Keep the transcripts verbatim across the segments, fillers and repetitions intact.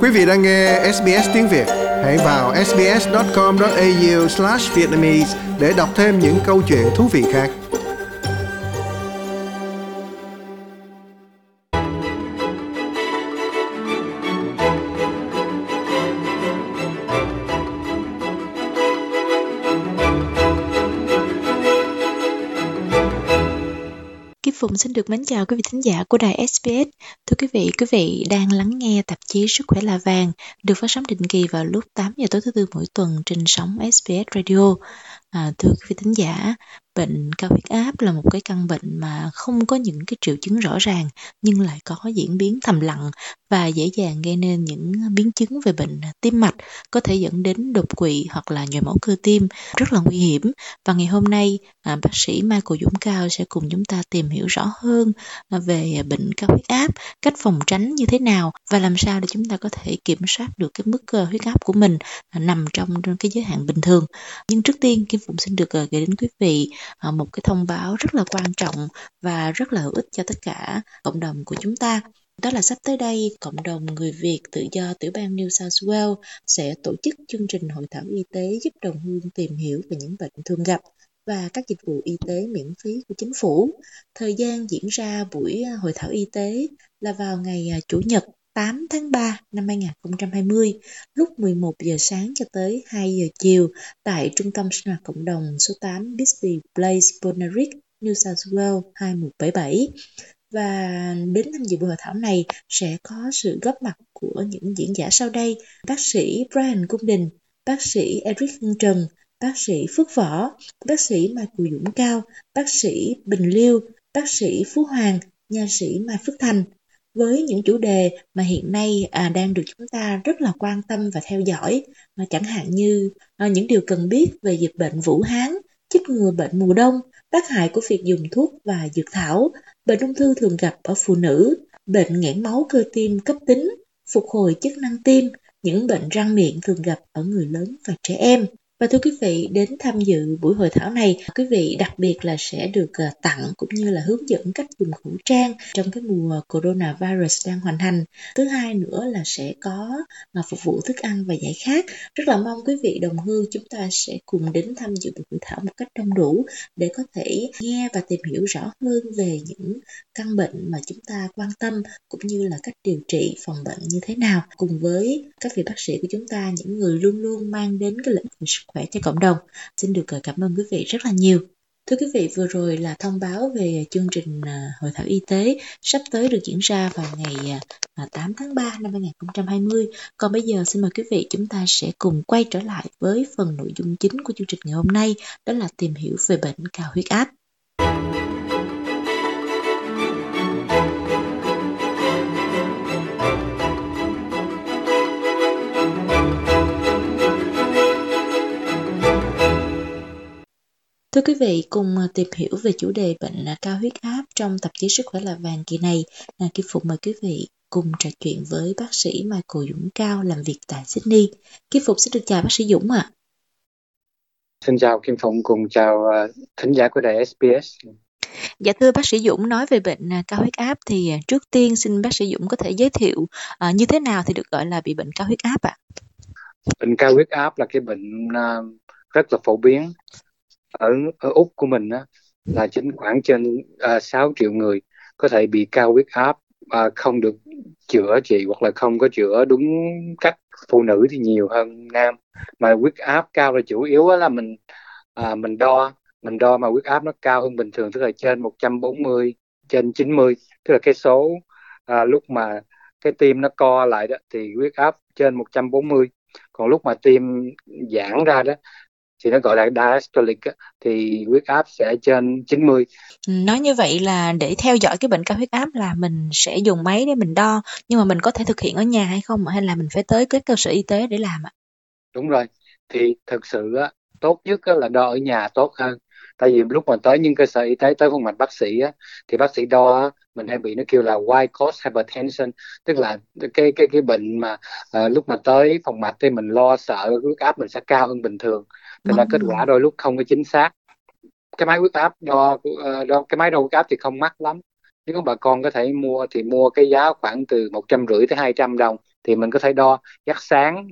Quý vị đang nghe ét bê ét tiếng Việt. Hãy vào sbs chấm com chấm a u slash vietnamese để đọc thêm những câu chuyện thú vị khác. Kim Phụng xin được mến chào quý vị thính giả của đài ét bê ét. Thưa quý vị, quý vị đang lắng nghe tạp chí Sức khỏe là vàng được phát sóng định kỳ vào lúc tám giờ tối thứ tư mỗi tuần trên sóng ét bê ét Radio. À, thưa quý vị thính giả, bệnh cao huyết áp là một cái căn bệnh mà không có những cái triệu chứng rõ ràng nhưng lại có diễn biến thầm lặng và dễ dàng gây nên những biến chứng về bệnh tim mạch, có thể dẫn đến đột quỵ hoặc là nhồi máu cơ tim, rất là nguy hiểm. Và ngày hôm nay, à, bác sĩ Michael Dũng Cao sẽ cùng chúng ta tìm hiểu rõ hơn về bệnh cao huyết áp, cách phòng tránh như thế nào và làm sao để chúng ta có thể kiểm soát được cái mức uh, huyết áp của mình uh, nằm trong cái giới hạn bình thường. Nhưng trước tiên, Kim Phụng xin được uh, gửi đến quý vị uh, một cái thông báo rất là quan trọng và rất là hữu ích cho tất cả cộng đồng của chúng ta. Đó là sắp tới đây, cộng đồng người Việt tự do tiểu bang New South Wales sẽ tổ chức chương trình hội thảo y tế giúp đồng hương tìm hiểu về những bệnh thường gặp và các dịch vụ y tế miễn phí của chính phủ. Thời gian diễn ra buổi hội thảo y tế là vào ngày Chủ nhật tám tháng ba năm hai nghìn không trăm hai mươi, lúc mười một giờ sáng cho tới hai giờ chiều tại Trung tâm sinh hoạt cộng đồng số tám Bisbee Place, Bonneric, New South Wales hai một bảy bảy. Và đến tham dự buổi hội thảo này sẽ có sự góp mặt của những diễn giả sau đây: bác sĩ Brian Cung Đình, bác sĩ Eric Hưng Trần, bác sĩ Phước Võ, bác sĩ Michael Dũng Cao, bác sĩ Bình Liêu, bác sĩ Phú Hoàng, nha sĩ Mai Phước Thành, với những chủ đề mà hiện nay à, đang được chúng ta rất là quan tâm và theo dõi, mà chẳng hạn như à, những điều cần biết về dịch bệnh Vũ Hán, chích ngừa bệnh mùa đông, tác hại của việc dùng thuốc và dược thảo, bệnh ung thư thường gặp ở phụ nữ, bệnh nghẽn máu cơ tim cấp tính, phục hồi chức năng tim, những bệnh răng miệng thường gặp ở người lớn và trẻ em. Và thưa quý vị, đến tham dự buổi hội thảo này, quý vị đặc biệt là sẽ được tặng cũng như là hướng dẫn cách dùng khẩu trang trong cái mùa coronavirus đang hoành hành. Thứ hai nữa là sẽ có phục vụ thức ăn và giải khát. Rất là mong quý vị đồng hương chúng ta sẽ cùng đến tham dự buổi hội thảo một cách đông đủ để có thể nghe và tìm hiểu rõ hơn về những căn bệnh mà chúng ta quan tâm cũng như là cách điều trị phòng bệnh như thế nào, cùng với các vị bác sĩ của chúng ta, những người luôn luôn mang đến cái lĩnh vực sức khỏe cho cộng đồng. Xin được cảm ơn quý vị rất là nhiều. Thưa quý vị, vừa rồi là thông báo về chương trình hội thảo y tế sắp tới được diễn ra vào ngày tám tháng ba năm hai nghìn không trăm hai mươi. Còn bây giờ xin mời quý vị chúng ta sẽ cùng quay trở lại với phần nội dung chính của chương trình ngày hôm nay, đó là tìm hiểu về bệnh cao huyết áp. Thưa quý vị, cùng tìm hiểu về chủ đề bệnh cao huyết áp trong tạp chí Sức khỏe là vàng kỳ này, Kim Phụng mời quý vị cùng trò chuyện với bác sĩ Michael Dũng Cao làm việc tại Sydney. Kim Phụng xin được chào bác sĩ Dũng ạ. À. Xin chào Kim Phụng, cùng chào uh, thính giả của đài ét bê ét. Dạ thưa bác sĩ Dũng, nói về bệnh cao huyết áp thì trước tiên xin bác sĩ Dũng có thể giới thiệu uh, như thế nào thì được gọi là bị bệnh cao huyết áp ạ? À? Bệnh cao huyết áp là cái bệnh uh, rất là phổ biến. Ở, ở Úc của mình á, là chính khoảng trên uh, sáu triệu người có thể bị cao huyết áp uh, không được chữa trị hoặc là không có chữa đúng cách. Phụ nữ thì nhiều hơn nam, mà huyết áp cao là chủ yếu là mình uh, mình đo mình đo mà huyết áp nó cao hơn bình thường, tức là trên một trăm bốn mươi, trên chín mươi, tức là cái số uh, lúc mà cái tim nó co lại đó thì huyết áp trên một trăm bốn mươi, còn lúc mà tim giãn ra đó thì nó gọi là diastolic thì huyết áp sẽ trên chín mươi. Nói như vậy là để theo dõi cái bệnh cao huyết áp là mình sẽ dùng máy để mình đo, nhưng mà mình có thể thực hiện ở nhà hay không, hay là mình phải tới các cơ sở y tế để làm ạ? Đúng rồi, thì thực sự á, tốt nhất á, là đo ở nhà tốt hơn. Tại vì lúc mà tới những cơ sở y tế, tới phòng mạch bác sĩ á, thì bác sĩ đo á, mình hay bị nó kêu là white coat hypertension, tức là cái cái cái bệnh mà uh, lúc mà tới phòng mạch thì mình lo sợ huyết áp mình sẽ cao hơn bình thường, thành ra kết quả đôi lúc không có chính xác. Cái máy huyết áp đo, uh, đo cái máy đo huyết áp thì không mắc lắm, nếu bà con có thể mua thì mua cái giá khoảng từ một trăm rưỡi tới hai trăm đồng, thì mình có thể đo giấc sáng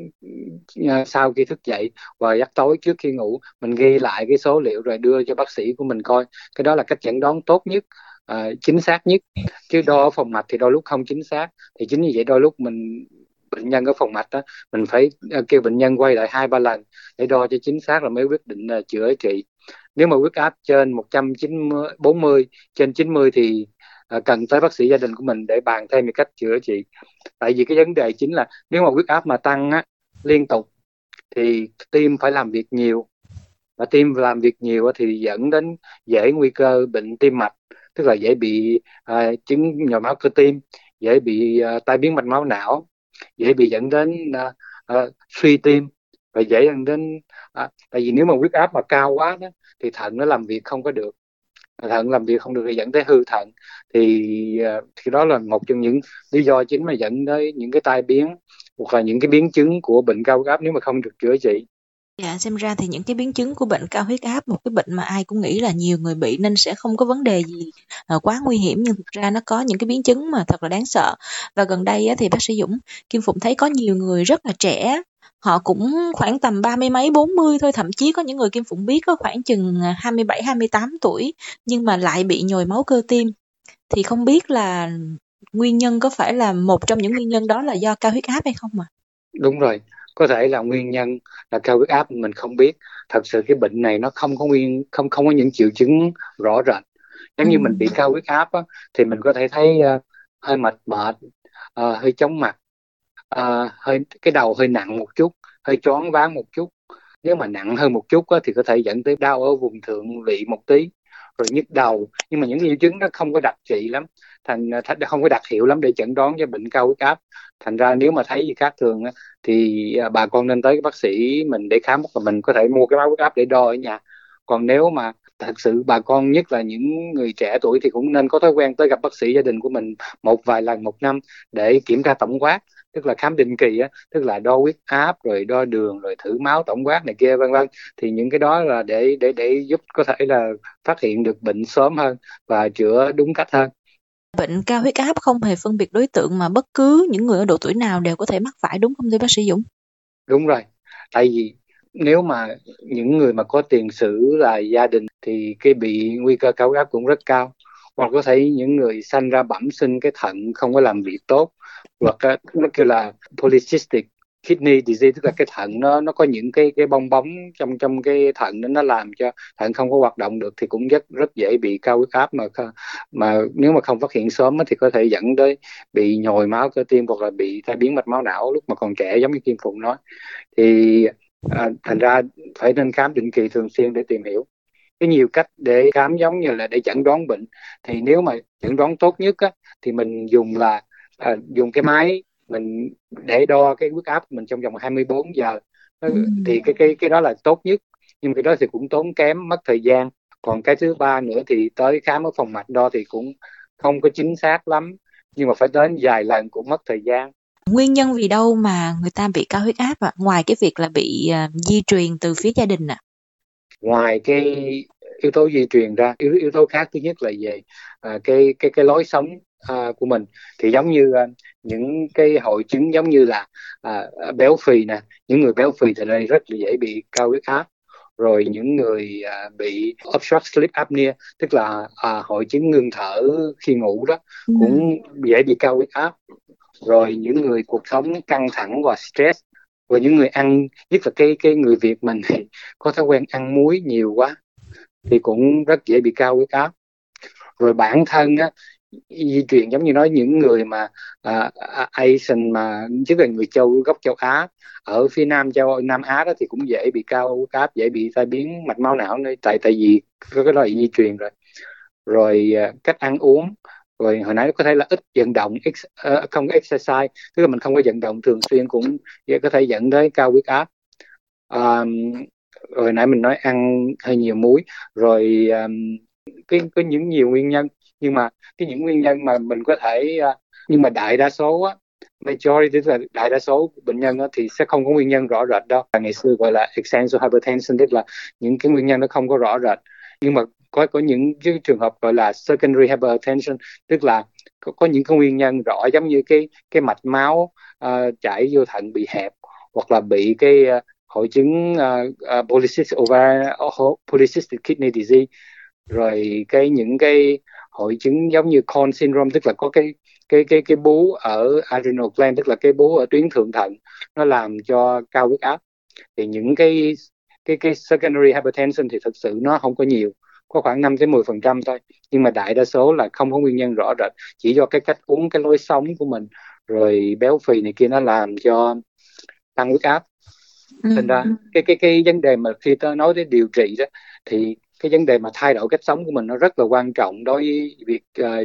uh, sau khi thức dậy và giấc tối trước khi ngủ. Mình ghi lại cái số liệu rồi đưa cho bác sĩ của mình coi. Cái đó là cách chẩn đoán tốt nhất, uh, chính xác nhất. Chứ đo ở phòng mạch thì đôi lúc không chính xác. Thì chính như vậy đôi lúc mình bệnh nhân ở phòng mạch đó, mình phải uh, kêu bệnh nhân quay lại hai ba lần để đo cho chính xác rồi mới quyết định uh, chữa trị. Nếu mà huyết áp trên một trăm bốn mươi, trên chín mươi thì uh, cần tới bác sĩ gia đình của mình để bàn thêm về cách chữa trị. Tại vì cái vấn đề chính là nếu mà huyết áp mà tăng á, liên tục thì tim phải làm việc nhiều, và tim làm việc nhiều á, thì dẫn đến dễ nguy cơ bệnh tim mạch, tức là dễ bị uh, chứng nhồi máu cơ tim, dễ bị uh, tai biến mạch máu não, dễ bị dẫn đến uh, uh, suy tim, và dễ dẫn đến uh, tại vì nếu mà huyết áp mà cao quá đó, thì thận nó làm việc không có được, thận làm việc không được thì dẫn tới hư thận. Thì uh, thì đó là một trong những lý do chính mà dẫn tới những cái tai biến hoặc là những cái biến chứng của bệnh cao huyết áp nếu mà không được chữa trị. Dạ, xem ra thì những cái biến chứng của bệnh cao huyết áp, một cái bệnh mà ai cũng nghĩ là nhiều người bị nên sẽ không có vấn đề gì uh, quá nguy hiểm, nhưng thực ra nó có những cái biến chứng mà thật là đáng sợ. Và gần đây á, thì bác sĩ Dũng, Kim Phụng thấy có nhiều người rất là trẻ, họ cũng khoảng tầm ba mươi mấy, bốn mươi thôi, thậm chí có những người Kim Phụng biết có khoảng chừng hai mươi bảy, hai mươi tám tuổi, nhưng mà lại bị nhồi máu cơ tim. Thì không biết là nguyên nhân có phải là một trong những nguyên nhân đó là do cao huyết áp hay không ạ? Đúng rồi, có thể là nguyên nhân là cao huyết áp mình không biết. Thật sự cái bệnh này nó không có nguyên không không có những triệu chứng rõ rệt. Giống như mình bị cao huyết áp á, thì mình có thể thấy uh, hơi mệt mệt, uh, hơi chóng mặt, uh, hơi cái đầu hơi nặng một chút, hơi choáng váng một chút. Nếu mà nặng hơn một chút á, thì có thể dẫn tới đau ở vùng thượng vị một tí, rồi nhức đầu. Nhưng mà những triệu chứng nó không có đặc trị lắm, thành không có đặc hiệu lắm để chẩn đoán cho bệnh cao huyết áp. Thành ra nếu mà thấy gì khác thường á, thì bà con nên tới cái bác sĩ mình để khám, và mình có thể mua cái báo huyết áp để đo ở nhà. Còn nếu mà thật sự bà con, nhất là những người trẻ tuổi, thì cũng nên có thói quen tới gặp bác sĩ gia đình của mình một vài lần một năm để kiểm tra tổng quát, tức là khám định kỳ á, tức là đo huyết áp rồi đo đường rồi thử máu tổng quát này kia vân vân. Thì những cái đó là để để để giúp có thể là phát hiện được bệnh sớm hơn và chữa đúng cách hơn. Bệnh cao huyết áp không hề phân biệt đối tượng, mà bất cứ những người ở độ tuổi nào đều có thể mắc phải, đúng không thưa bác sĩ Dũng? Đúng rồi, tại vì nếu mà những người mà có tiền sử là gia đình thì cái bị nguy cơ cao huyết áp cũng rất cao. Hoặc có thể những người sanh ra bẩm sinh cái thận không có làm việc tốt, hoặc nó kêu là polycystic kidney disease, tức là cái thận nó nó có những cái cái bong bóng trong trong cái thận đó, nó làm cho thận không có hoạt động được, thì cũng rất rất dễ bị cao huyết áp. Mà mà nếu mà không phát hiện sớm thì có thể dẫn tới bị nhồi máu cơ tim hoặc là bị tai biến mạch máu não lúc mà còn trẻ, giống như Kim Phụng nói. Thì à, thành ra phải nên khám định kỳ thường xuyên để tìm hiểu. Cái nhiều cách để khám, giống như là để chẩn đoán bệnh. Thì nếu mà chẩn đoán tốt nhất á, thì mình dùng là à, dùng cái máy mình để đo cái huyết áp của mình trong vòng hai mươi bốn giờ. Ừ. Thì cái cái cái đó là tốt nhất, nhưng cái đó thì cũng tốn kém, mất thời gian. Còn cái thứ ba nữa thì tới khám ở phòng mạch đo thì cũng không có chính xác lắm, nhưng mà phải đến vài lần cũng mất thời gian. Nguyên nhân vì đâu mà người ta bị cao huyết áp ạ? À? Ngoài cái việc là bị uh, di truyền từ phía gia đình ạ? À? Ngoài cái yếu tố di truyền ra, yếu yếu tố khác thứ nhất là về à, cái cái cái lối sống à, của mình. Thì giống như à, những cái hội chứng giống như là à, béo phì nè, những người béo phì thì đây rất là dễ bị cao huyết áp. Rồi những người à, bị obstructive sleep apnea, tức là à, hội chứng ngưng thở khi ngủ đó, ừ. cũng dễ bị cao huyết áp. Rồi những người cuộc sống căng thẳng và stress, và những người ăn, nhất là cái cái người Việt mình thì có thói quen ăn muối nhiều quá thì cũng rất dễ bị cao huyết áp. Rồi bản thân á, di truyền giống như nói những người mà uh, Asian, mà tức là người châu gốc châu Á ở phía Nam châu Nam Á đó, thì cũng dễ bị cao huyết áp, dễ bị tai biến mạch máu não nữa, tại tại vì có cái loại di truyền rồi. Rồi uh, cách ăn uống, rồi hồi nãy có thể là ít vận động, ex, uh, không có exercise, tức là mình không có vận động thường xuyên cũng có thể dẫn tới cao huyết áp. Um, rồi nãy mình nói ăn hơi nhiều muối, rồi um, cái có những nhiều nguyên nhân, nhưng mà cái những nguyên nhân mà mình có thể uh, nhưng mà đại đa số á, majority, tức là đại đa số bệnh nhân á, thì sẽ không có nguyên nhân rõ rệt đâu. Ngày xưa gọi là essential hypertension, tức là những cái nguyên nhân nó không có rõ rệt. Nhưng mà có có những cái trường hợp gọi là secondary hypertension, tức là có, có những cái nguyên nhân rõ, giống như cái cái mạch máu uh, chảy vô thận bị hẹp, hoặc là bị cái uh, hội chứng uh, uh, polycystic ovarian uh, polycystic kidney disease, rồi cái những cái hội chứng giống như Cohen syndrome, tức là có cái cái cái cái bú ở adrenal gland, tức là cái bú ở tuyến thượng thận, nó làm cho cao huyết áp. Thì những cái cái cái secondary hypertension thì thực sự nó không có nhiều, có khoảng năm tới mười phần trăm thôi, nhưng mà đại đa số là không có nguyên nhân rõ rệt, chỉ do cái cách uống, cái lối sống của mình, rồi béo phì này kia, nó làm cho tăng huyết áp. Thành ra cái cái cái vấn đề mà khi ta nói đến điều trị đó, thì cái vấn đề mà thay đổi cách sống của mình nó rất là quan trọng đối với việc uh,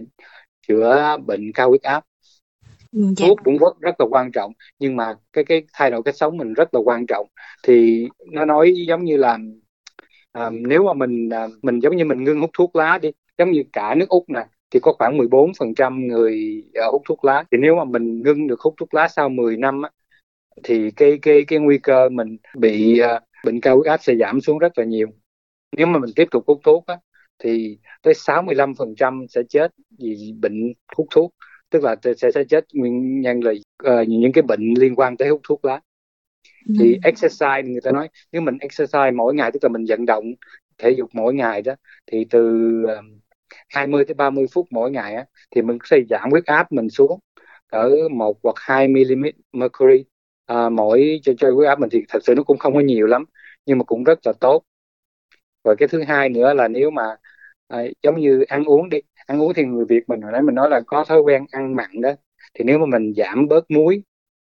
chữa bệnh cao huyết áp. Dạ. Thuốc cũng rất rất là quan trọng, nhưng mà cái cái thay đổi cách sống mình rất là quan trọng. Thì nó nói giống như là uh, nếu mà mình uh, mình giống như mình ngưng hút thuốc lá đi, giống như cả nước Úc nè, thì có khoảng mười bốn phần trăm người uh, hút thuốc lá. Thì nếu mà mình ngưng được hút thuốc lá sau mười năm á, thì cái cái cái nguy cơ mình bị uh, bệnh cao huyết áp sẽ giảm xuống rất là nhiều. Nếu mà mình tiếp tục hút thuốc á, thì tới sáu mươi lăm phần trăm sẽ chết vì bệnh hút thuốc, tức là sẽ sẽ chết nguyên nhân là uh, những cái bệnh liên quan tới hút thuốc lá. Ừ. Thì exercise, người ta nói nếu mình exercise mỗi ngày, tức là mình vận động thể dục mỗi ngày đó, thì từ uh, hai mươi tới ba mươi phút mỗi ngày á, thì mình sẽ giảm huyết áp mình xuống ở một hoặc hai mi-li-mét mercury uh, mỗi cho, cho huyết áp mình. Thì thật sự nó cũng không có nhiều lắm, nhưng mà cũng rất là tốt. Rồi cái thứ hai nữa là nếu mà à, giống như ăn uống đi, ăn uống thì người Việt mình hồi nãy mình nói là có thói quen ăn mặn đó, thì nếu mà mình giảm bớt muối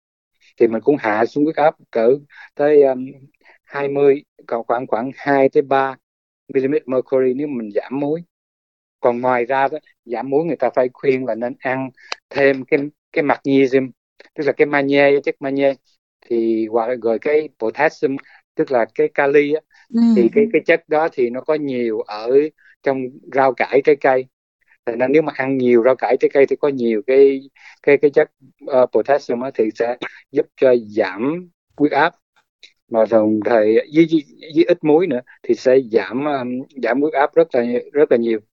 thì mình cũng hạ xuống huyết áp cỡ tới um, hai mươi, còn khoảng khoảng hai tới ba mi-li-mét mercury nếu mình giảm muối. Còn ngoài ra đó, giảm muối người ta phải khuyên là nên ăn thêm cái cái magnesium, tức là cái magie, chất magie, thì hoặc rồi cái potassium, tức là cái kali á. Ừ. Thì cái cái chất đó thì nó có nhiều ở trong rau cải, trái cây. Thành ra nếu mà ăn nhiều rau cải, trái cây thì có nhiều cái cái cái chất uh, potassium á, thì sẽ giúp cho giảm huyết áp. Mà đồng thời với, với, với ít muối nữa thì sẽ giảm um, giảm huyết áp rất là rất là nhiều.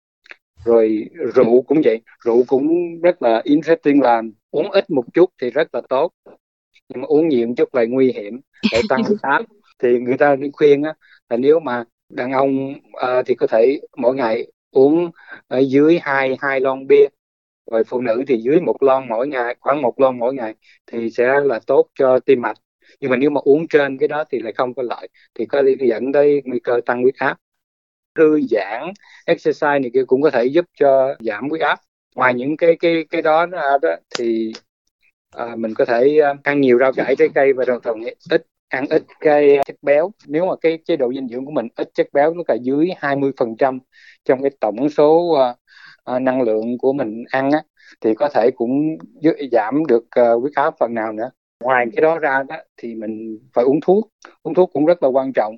Rồi rượu cũng vậy, rượu cũng rất là interesting, là uống ít một chút thì rất là tốt, nhưng mà uống nhiều một chút lại nguy hiểm để tăng huyết áp. Thì người ta khuyên á, là nếu mà đàn ông uh, thì có thể mỗi ngày uống ở dưới hai hai lon bia, rồi phụ nữ thì dưới một lon mỗi ngày, khoảng một lon mỗi ngày thì sẽ là tốt cho tim mạch. Nhưng mà nếu mà uống trên cái đó thì lại không có lợi, thì có thể dẫn tới nguy cơ tăng huyết áp. Thư giãn, exercise này kia cũng có thể giúp cho giảm huyết áp. Ngoài những cái cái cái đó ra đó thì à, mình có thể ăn nhiều rau cải, trái cây, và đồng thời ít ăn ít cái chất béo. Nếu mà cái chế độ dinh dưỡng của mình ít chất béo, nó cả dưới hai mươi phần trăm trong cái tổng số uh, uh, năng lượng của mình ăn á, thì có thể cũng giảm được uh, huyết áp phần nào nữa. Ngoài cái đó ra đó thì mình phải uống thuốc. Uống thuốc cũng rất là quan trọng.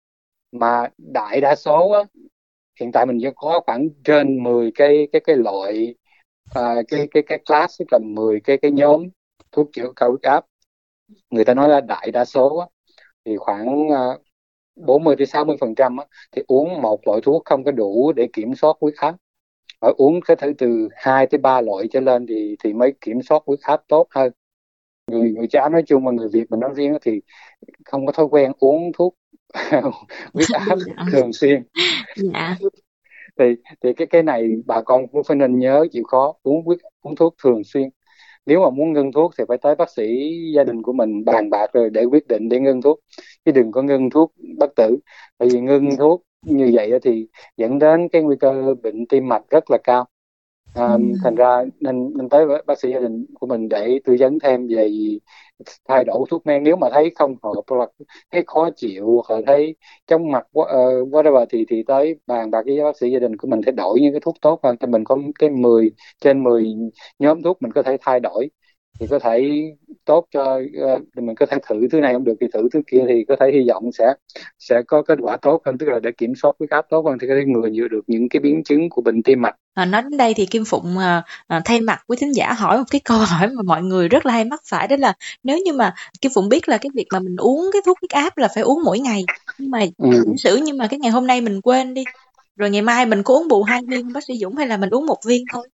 Mà đại đa số á, hiện tại mình có khoảng trên mười cái cái cái loại uh, cái cái cái class, tức là mười cái cái nhóm thuốc chữa cao huyết áp. Người ta nói là đại đa số á, thì khoảng uh, bốn mươi đến sáu mươi phần trăm thì uống một loại thuốc không có đủ để kiểm soát huyết áp. Phải uống cái thứ từ hai tới ba loại trở lên thì thì mới kiểm soát huyết áp tốt hơn. Người người Chá nói chung và người Việt mình nói riêng thì không có thói quen uống thuốc huyết áp thường xuyên. Dạ. thì thì cái cái này bà con cũng phải nên nhớ, chịu khó uống huyết uống thuốc thường xuyên. Nếu mà muốn ngưng thuốc thì phải tới bác sĩ gia đình của mình bàn bạc rồi để quyết định để ngưng thuốc, chứ đừng có ngưng thuốc bất tử. Tại vì ngưng thuốc như vậy thì dẫn đến cái nguy cơ bệnh tim mạch rất là cao. À, ừ. Thành ra nên, nên tới bác sĩ gia đình của mình để tư vấn thêm về thay đổi thuốc men. Nếu mà thấy không hợp, hoặc thấy khó chịu, hoặc thấy chóng mặt uh, whatever thì thì tới bàn bạc với bác sĩ gia đình của mình, sẽ đổi những cái thuốc tốt hơn. Thì mình có cái mười trên mười nhóm thuốc mình có thể thay đổi, thì có thể tốt cho uh, mình có thể thử thứ này không được thì thử thứ kia, thì có thể hy vọng sẽ sẽ có kết quả tốt hơn, tức là để kiểm soát huyết áp tốt hơn, thì có thể ngừa nhiều được những cái biến chứng của bệnh tim mạch. À, nói đến đây thì Kim Phụng à, à, thay mặt quý thính giả hỏi một cái câu hỏi mà mọi người rất là hay mắc phải, đó là nếu như mà Kim Phụng biết là cái việc mà mình uống cái thuốc huyết áp là phải uống mỗi ngày, nhưng mà ừ. giả sử nhưng mà cái ngày hôm nay mình quên đi, Rồi ngày mai mình có uống bù hai viên bác sĩ Dũng hay là mình uống một viên thôi?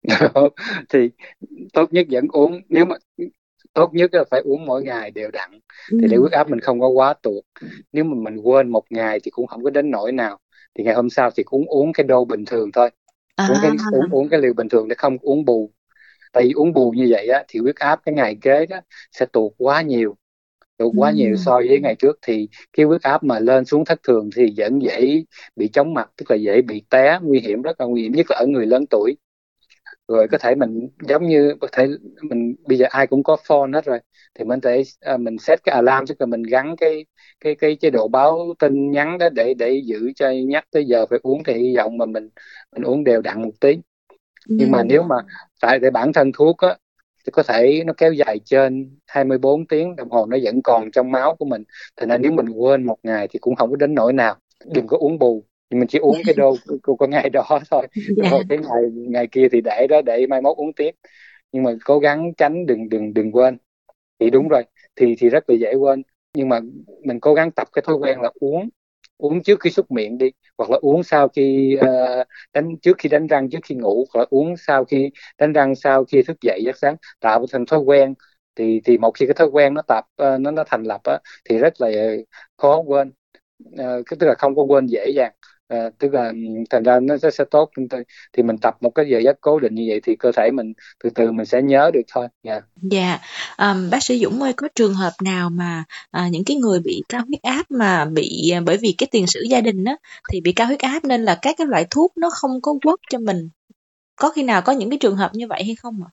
Thì tốt nhất vẫn uống, nếu mà tốt nhất là phải uống mỗi ngày đều đặn, Ừ. thì để huyết áp mình không có quá tụt. Nếu mà mình quên một ngày thì cũng không có đến nỗi nào, thì ngày hôm sau thì cũng uống cái đô bình thường thôi, À. uống cái uống, uống cái liều bình thường để không uống bù. Tại vì uống bù như vậy á thì huyết áp cái ngày kế đó sẽ tụt quá nhiều, tụt quá Ừ. nhiều so với ngày trước, thì cái huyết áp mà lên xuống thất thường thì vẫn dễ bị chóng mặt, tức là dễ bị té, nguy hiểm, rất là nguy hiểm, nhất là ở người lớn tuổi. Rồi có thể mình giống như có thể mình bây giờ ai cũng có phone hết rồi, thì mình thể à, mình set cái alarm, tức là mình gắn cái cái cái chế độ báo tin nhắn đó để để giữ cho nhắc tới giờ phải uống, thì hy vọng mà mình mình uống đều đặn một tí. Ừ. Nhưng mà nếu mà tại tại bản thân thuốc á thì có thể nó kéo dài trên hai mươi bốn tiếng đồng hồ, nó vẫn còn trong máu của mình, thành ra nếu mình quên một ngày thì cũng không có đến nỗi nào. Đừng có uống bù, nhưng mình chỉ uống cái đô của, của ngày đó thôi, Dạ. rồi cái ngày ngày kia thì để đó để mai mốt uống tiếp, nhưng mà cố gắng tránh, đừng đừng đừng quên. Thì đúng rồi, thì thì rất là dễ quên, nhưng mà mình cố gắng tập cái thói quen là uống uống trước khi súc miệng đi, hoặc là uống sau khi uh, đánh trước khi đánh răng, trước khi ngủ, hoặc là uống sau khi đánh răng, sau khi thức dậy giấc sáng, tạo thành thói quen. Thì thì một khi cái thói quen nó tập uh, nó nó thành lập á, thì rất là khó quên, uh, tức là không có quên dễ dàng. Uh, tức là thành ra nó sẽ, sẽ tốt. Thì mình tập một cái giờ giấc cố định như vậy thì cơ thể mình từ từ mình sẽ nhớ được thôi. Yeah. Dạ, um, bác sĩ Dũng ơi, có trường hợp nào mà à, những cái người bị cao huyết áp mà bị à, bởi vì cái tiền sử gia đình á thì bị cao huyết áp nên là các cái loại thuốc nó không có work cho mình, có khi nào có những cái trường hợp như vậy hay không ạ?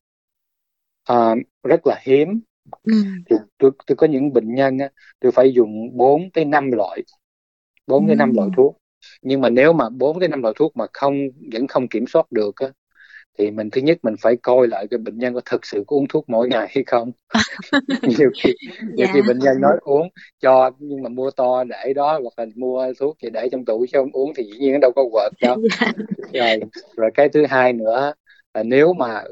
À, rất là hiếm. Ừ. Thì tôi, tôi có những bệnh nhân á, tôi phải dùng bốn tới năm loại bốn tới năm Ừ. loại thuốc. Nhưng mà nếu mà bốn tới năm loại thuốc mà không vẫn không kiểm soát được á, thì mình thứ nhất mình phải coi lại cái bệnh nhân có thực sự có uống thuốc mỗi ngày hay không. nhiều khi nhiều Dạ. khi bệnh nhân nói uống cho, nhưng mà mua to để đó, hoặc là mua thuốc thì để trong tủ chứ không uống thì dĩ nhiên nó đâu có work đâu. Dạ. Rồi rồi cái thứ hai nữa là nếu mà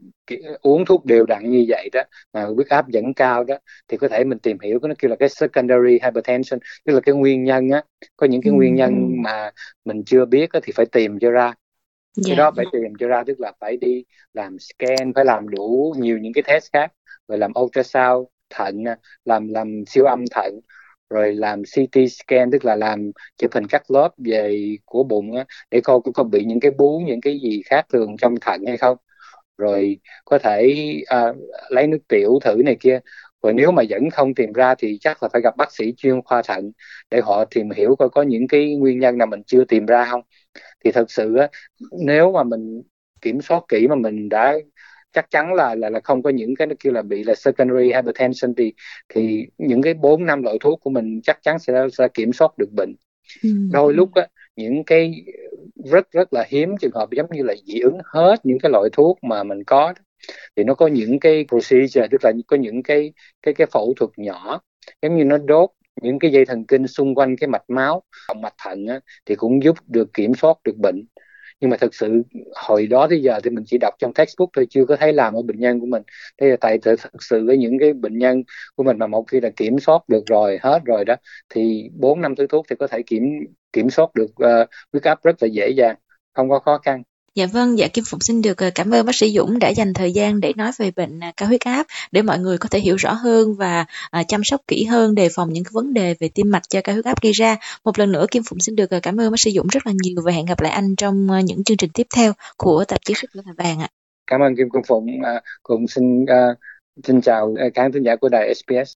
uống thuốc đều đặn như vậy đó mà huyết áp vẫn cao đó, thì có thể mình tìm hiểu cái nó kêu là cái secondary hypertension, tức là cái nguyên nhân á. Có những cái Ừ. nguyên nhân mà mình chưa biết á, thì phải tìm cho ra. Dạ. Cái đó phải tìm cho ra, tức là phải đi làm scan, phải làm đủ nhiều những cái test khác, rồi làm ultrasound thận, làm làm siêu âm thận, rồi làm xê tê scan, tức là làm chụp hình cắt lớp về của bụng á, để coi có bị những cái bú, những cái gì khác thường trong thận hay không. Rồi có thể à, lấy nước tiểu thử này kia. Rồi nếu mà vẫn không tìm ra thì chắc là phải gặp bác sĩ chuyên khoa thận để họ tìm hiểu coi có những cái nguyên nhân nào mình chưa tìm ra không. Thì thật sự á, nếu mà mình kiểm soát kỹ mà mình đã chắc chắn là là là không có những cái nó kêu là bị là secondary hypertension, thì thì những cái bốn năm loại thuốc của mình chắc chắn sẽ sẽ kiểm soát được bệnh. Ừ. Đôi lúc á, những cái rất rất là hiếm trường hợp giống như là dị ứng hết những cái loại thuốc mà mình có, thì nó có những cái procedure, tức là có những cái cái cái phẫu thuật nhỏ, giống như nó đốt những cái dây thần kinh xung quanh cái mạch máu, động mạch thận á, thì cũng giúp được kiểm soát được bệnh. Nhưng mà thực sự hồi đó tới giờ thì mình chỉ đọc trong textbook thôi, chưa có thấy làm ở bệnh nhân của mình. Thế là tại thực sự với những cái bệnh nhân của mình mà một khi là kiểm soát được rồi, hết rồi đó, thì bốn năm thứ thuốc thì có thể kiểm kiểm soát được uh, huyết áp rất là dễ dàng, không có khó khăn. Dạ vâng, dạ Kim Phụng xin được cảm ơn bác sĩ Dũng đã dành thời gian để nói về bệnh cao huyết áp, để mọi người có thể hiểu rõ hơn và à, chăm sóc kỹ hơn, đề phòng những cái vấn đề về tim mạch do cao huyết áp gây ra. Một lần nữa Kim Phụng xin được cảm ơn bác sĩ Dũng rất là nhiều và hẹn gặp lại anh trong những chương trình tiếp theo của tạp chí Sức Khỏe Là Vàng ạ. Cảm ơn Kim Phụng, à, cùng xin uh, xin chào khán thính giả của đài ét bê ét.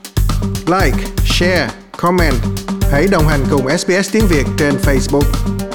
Like, share, comment. Hãy đồng hành cùng ét bê ét tiếng Việt trên Facebook.